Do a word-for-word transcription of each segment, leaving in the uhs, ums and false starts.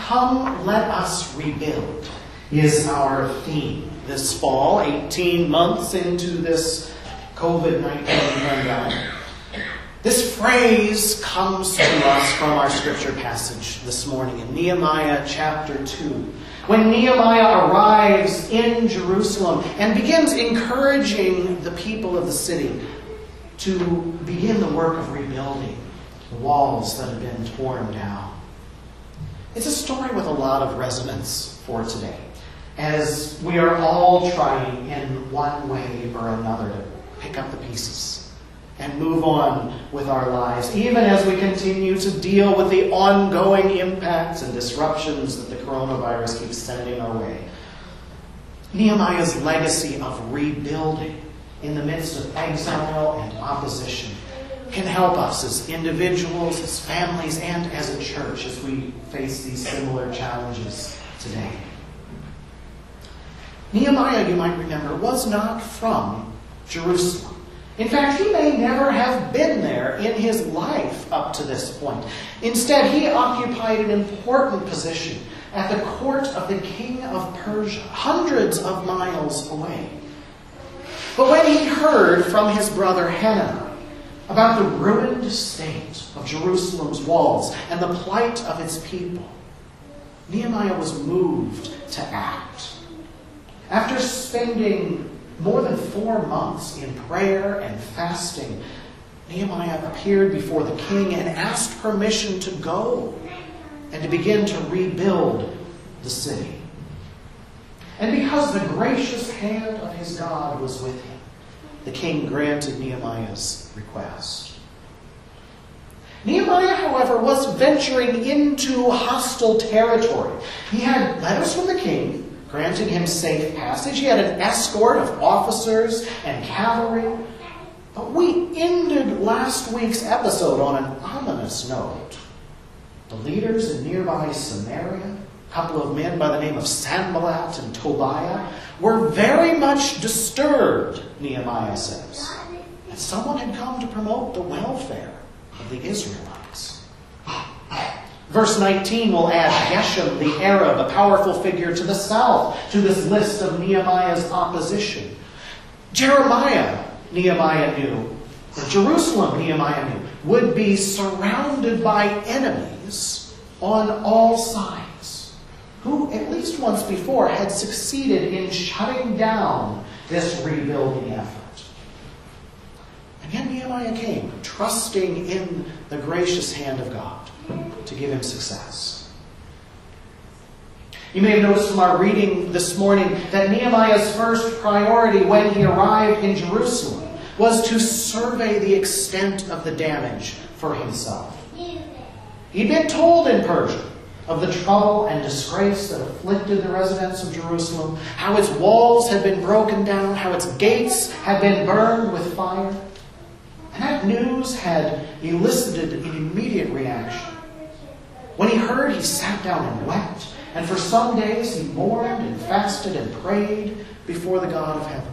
Come, let us rebuild is our theme this fall, eighteen months into this covid nineteen pandemic. This phrase comes to us from our scripture passage this morning in Nehemiah chapter two. When Nehemiah arrives in Jerusalem and begins encouraging the people of the city to begin the work of rebuilding the walls that have been torn down. It's a story with a lot of resonance for today, as we are all trying in one way or another to pick up the pieces and move on with our lives, even as we continue to deal with the ongoing impacts and disruptions that the coronavirus keeps sending our way. Nehemiah's legacy of rebuilding in the midst of exile and opposition can help us as individuals, as families, and as a church as we face these similar challenges today. Nehemiah, you might remember, was not from Jerusalem. In fact, he may never have been there in his life up to this point. Instead, he occupied an important position at the court of the king of Persia, hundreds of miles away. But when he heard from his brother Hananiah about the ruined state of Jerusalem's walls and the plight of its people, Nehemiah was moved to act. After spending more than four months in prayer and fasting, Nehemiah appeared before the king and asked permission to go and to begin to rebuild the city. And because the gracious hand of his God was with him, the king granted Nehemiah's request. Nehemiah, however, was venturing into hostile territory. He had letters from the king granting him safe passage. He had an escort of officers and cavalry. But we ended last week's episode on an ominous note. The leaders in nearby Samaria, a couple of men by the name of Sanballat and Tobiah, were very much disturbed, Nehemiah says, that someone had come to promote the welfare of the Israelites. Verse nineteen will add Geshem the Arab, a powerful figure to the south, to this list of Nehemiah's opposition. Jeremiah, Nehemiah knew, or Jerusalem, Nehemiah knew, would be surrounded by enemies on all sides, who at least once before had succeeded in shutting down this rebuilding effort. And yet Nehemiah came, trusting in the gracious hand of God to give him success. You may have noticed from our reading this morning that Nehemiah's first priority when he arrived in Jerusalem was to survey the extent of the damage for himself. He'd been told in Persia of the trouble and disgrace that afflicted the residents of Jerusalem, how its walls had been broken down, how its gates had been burned with fire. And that news had elicited an immediate reaction. When he heard, he sat down and wept, and for some days he mourned and fasted and prayed before the God of heaven.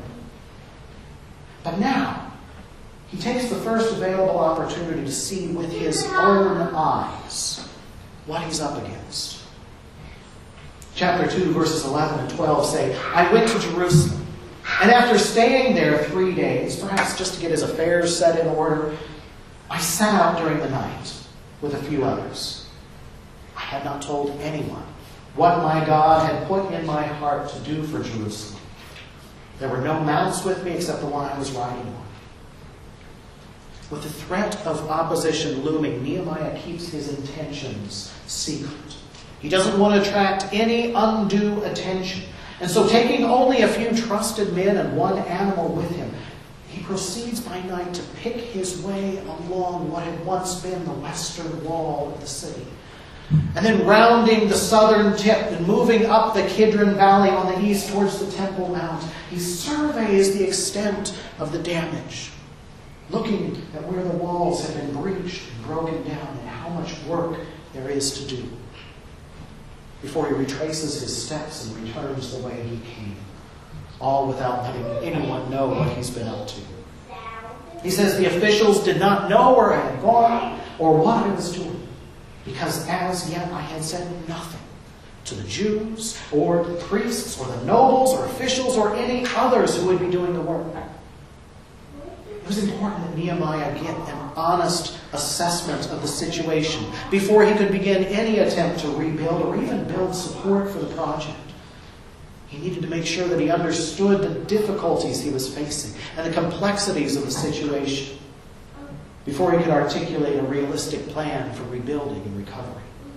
But now, he takes the first available opportunity to see with his own eyes what he's up against. Chapter two, verses eleven and twelve say, I went to Jerusalem, and after staying there three days, perhaps just to get his affairs set in order, I set out during the night with a few others. I had not told anyone what my God had put in my heart to do for Jerusalem. There were no mounts with me except the one I was riding on. With the threat of opposition looming, Nehemiah keeps his intentions secret. He doesn't want to attract any undue attention. And so, taking only a few trusted men and one animal with him, he proceeds by night to pick his way along what had once been the western wall of the city. And then rounding the southern tip and moving up the Kidron Valley on the east towards the Temple Mount, he surveys the extent of the damage, looking at where the walls have been breached and broken down and how much work there is to do, before he retraces his steps and returns the way he came, all without letting anyone know what he's been up to. He says the officials did not know where I had gone or what I was doing, because as yet I had said nothing to the Jews, or the priests, or the nobles, or officials, or any others who would be doing the work. It was important that Nehemiah get an honest assessment of the situation before he could begin any attempt to rebuild or even build support for the project. He needed to make sure that he understood the difficulties he was facing and the complexities of the situation before he could articulate a realistic plan for rebuilding and recovery.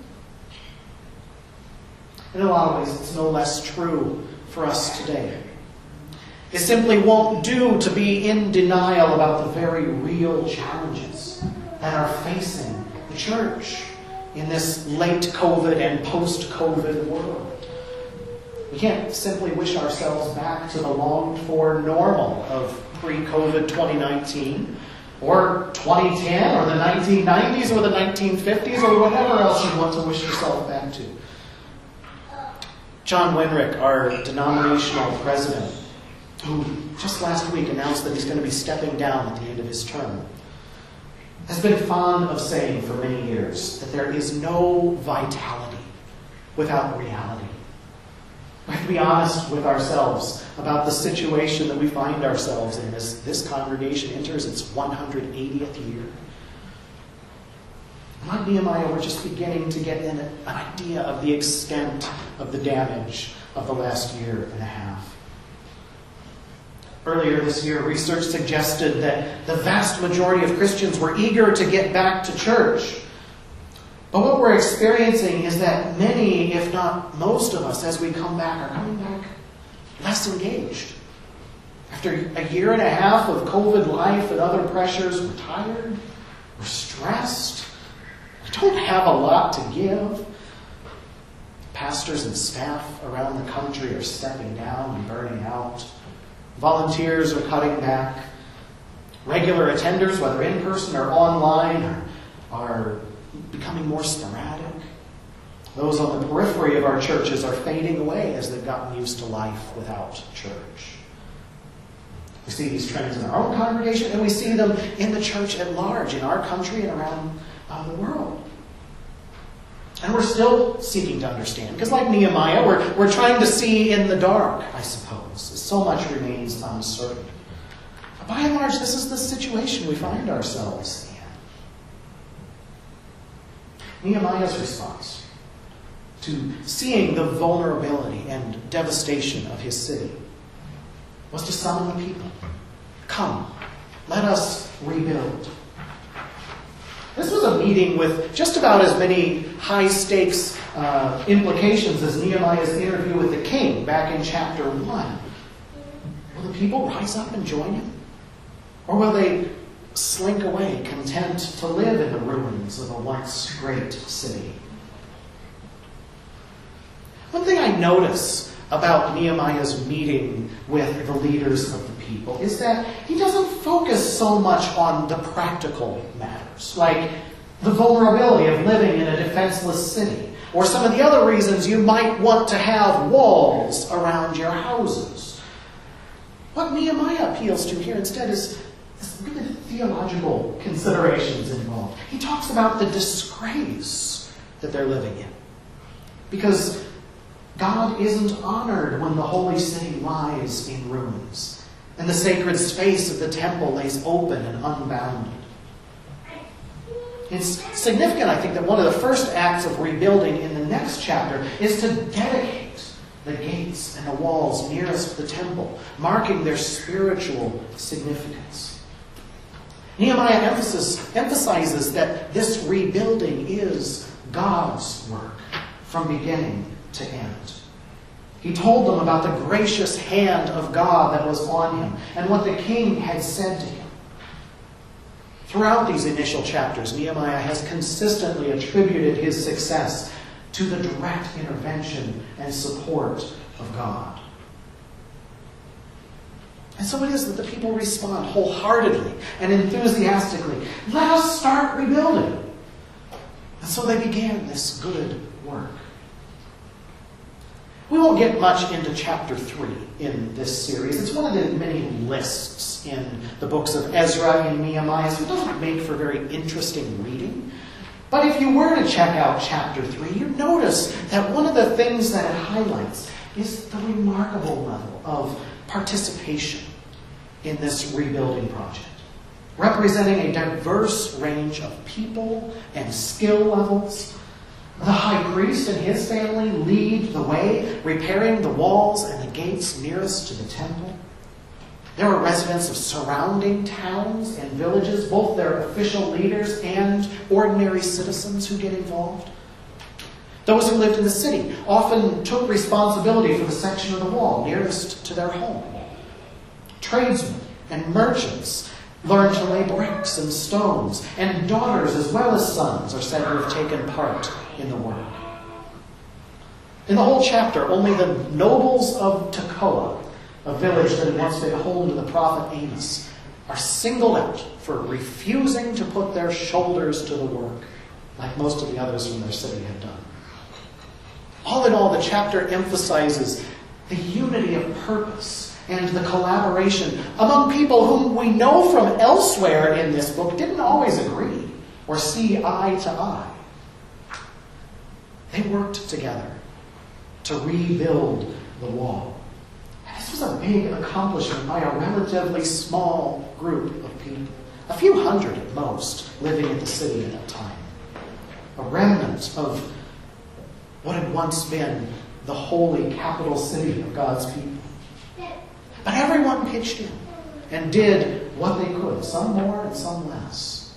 In a lot of ways, it's no less true for us today. It simply won't do to be in denial about the very real challenges that are facing the church in this late COVID and post-COVID world. We can't simply wish ourselves back to the longed-for normal of pre-COVID twenty nineteen, or twenty ten, or the nineteen nineties, or the nineteen fifties, or whatever else you want to wish yourself back to. John Wenrick, our denominational president, who just last week announced that he's going to be stepping down at the end of his term, has been fond of saying for many years that there is no vitality without reality. We have to be honest with ourselves about the situation that we find ourselves in as this congregation enters its one hundred eightieth year. Like Nehemiah, we're just beginning to get an, an idea of the extent of the damage of the last year and a half. Earlier this year, research suggested that the vast majority of Christians were eager to get back to church. But what we're experiencing is that many, if not most of us, as we come back, are coming back less engaged. After a year and a half of COVID life and other pressures, we're tired, we're stressed, we don't have a lot to give. Pastors and staff around the country are stepping down and burning out. Volunteers are cutting back. Regular attenders, whether in person or online, are, are becoming more sporadic. Those on the periphery of our churches are fading away as they've gotten used to life without church. We see these trends in our own congregation, and we see them in the church at large, in our country and around uh, the world. And we're still seeking to understand, because like Nehemiah, we're, we're trying to see in the dark, I suppose. So much remains uncertain. But by and large, this is the situation we find ourselves in. Nehemiah's response to seeing the vulnerability and devastation of his city was to summon the people. Come, let us rebuild. This was a meeting with just about as many high-stakes uh, implications as Nehemiah's interview with the king back in chapter one. Will the people rise up and join him? Or will they slink away, content to live in the ruins of a once great city? One thing I notice about Nehemiah's meeting with the leaders of the people is that he doesn't focus so much on the practical matters, like the vulnerability of living in a defenseless city, or some of the other reasons you might want to have walls around your houses. What Nehemiah appeals to here instead is really the theological considerations involved. He talks about the disgrace that they're living in. Because God isn't honored when the holy city lies in ruins and the sacred space of the temple lays open and unbounded. It's significant, I think, that one of the first acts of rebuilding in the next chapter is to dedicate the gates and the walls nearest the temple, marking their spiritual significance. Nehemiah emphasis, emphasizes that this rebuilding is God's work from beginning to end. He told them about the gracious hand of God that was on him and what the king had said to him. Throughout these initial chapters, Nehemiah has consistently attributed his success to the direct intervention and support of God. And so it is that the people respond wholeheartedly and enthusiastically. Let us start rebuilding. And so they began this good work. We won't get much into chapter three in this series. It's one of the many lists in the books of Ezra and Nehemiah, so it doesn't make for very interesting reading. But if you were to check out chapter three, you notice that one of the things that it highlights is the remarkable level of participation in this rebuilding project, representing a diverse range of people and skill levels. The high priest and his family lead the way, repairing the walls and the gates nearest to the temple. There were residents of surrounding towns and villages, both their official leaders and ordinary citizens who get involved. Those who lived in the city often took responsibility for the section of the wall nearest to their home. Tradesmen and merchants learned to lay bricks and stones, and daughters as well as sons are said to have taken part in the work. In the whole chapter, only the nobles of Tekoa, a village that had once been home to the prophet Amos, are singled out for refusing to put their shoulders to the work, like most of the others from their city had done. All in all, the chapter emphasizes the unity of purpose and the collaboration among people whom we know from elsewhere in this book didn't always agree or see eye to eye. They worked together to rebuild the wall. And this was a big accomplishment by a relatively small group of people, a few hundred at most, living in the city at that time. A remnant of what had once been the holy capital city of God's people. But everyone pitched in and did what they could, some more and some less.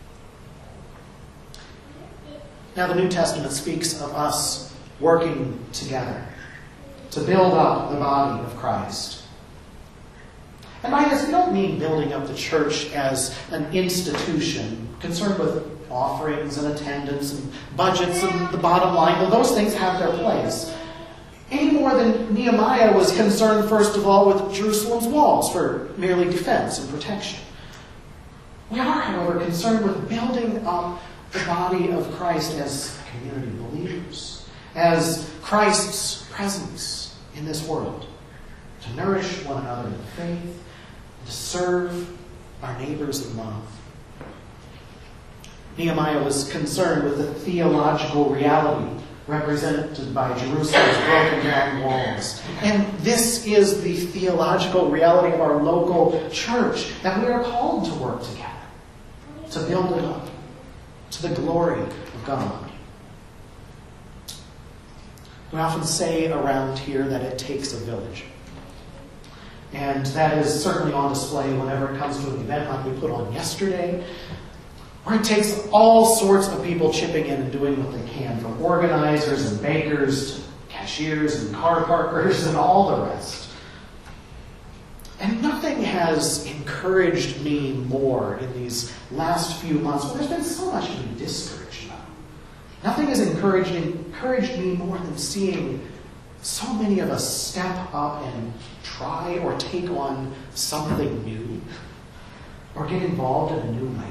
Now the New Testament speaks of us working together to build up the body of Christ. And by this, we don't mean building up the church as an institution concerned with offerings and attendance and budgets and the bottom line. Well, those things have their place. Any more than Nehemiah was concerned, first of all, with Jerusalem's walls for merely defense and protection. We are, however, concerned with building up the body of Christ as community believers, as Christ's presence in this world, to nourish one another in faith, to serve our neighbors in love. Nehemiah was concerned with the theological reality represented by Jerusalem's broken down walls. And this is the theological reality of our local church, that we are called to work together, to build it up, to the glory of God. We often say around here that it takes a village. And that is certainly on display whenever it comes to an event like we put on yesterday, where it takes all sorts of people chipping in and doing what they can, from organizers and bakers to cashiers and car parkers and all the rest. And nothing has encouraged me more in these last few months, when there's been so much to be discouraged about. Nothing has encouraged, encouraged me more than seeing so many of us step up and try or take on something new, or get involved in a new way.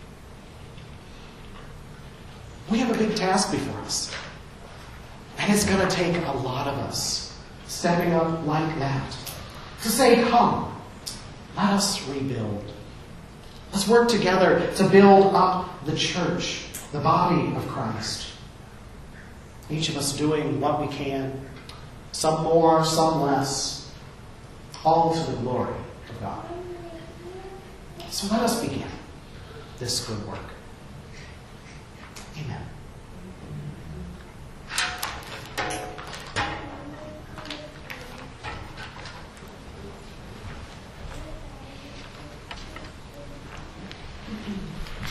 We have a big task before us. And it's going to take a lot of us stepping up like that to say, come, let us rebuild. Let's work together to build up the church, the body of Christ. Each of us doing what we can, some more, some less, all to the glory of God. So let us begin this good work.